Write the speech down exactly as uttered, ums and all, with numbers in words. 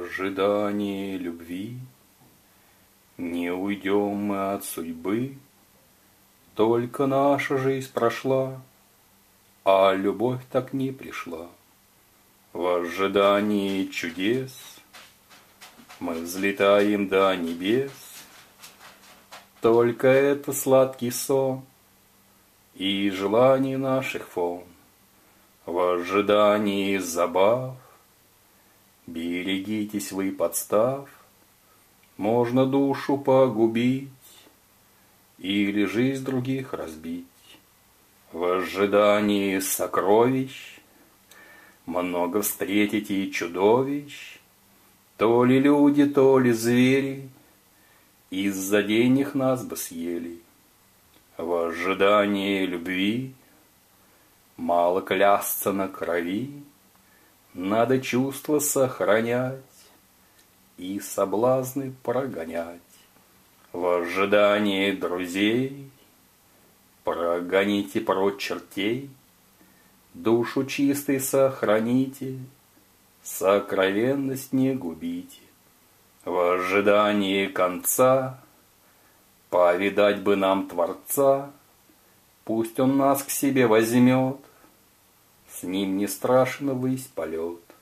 ожидании любви не уйдем мы от судьбы. Только наша жизнь прошла, а любовь так не пришла. В ожидании чудес мы взлетаем до небес. Только это сладкий сон и желаний наших фон. В ожидании забав берегитесь вы подстав. Можно душу погубить или жизнь других разбить. В ожидании сокровищ много встретите чудовищ. То ли люди, то ли звери из-за денег нас бы съели. В ожидании любви мало клясться на крови. Надо чувства сохранять и соблазны прогонять. В ожидании друзей прогоните прочь чертей. Душу чистой сохраните, сокровенность не губите. В ожидании конца повидать бы нам Творца. Пусть Он нас к себе возьмет, с Ним не страшен ввысь полет.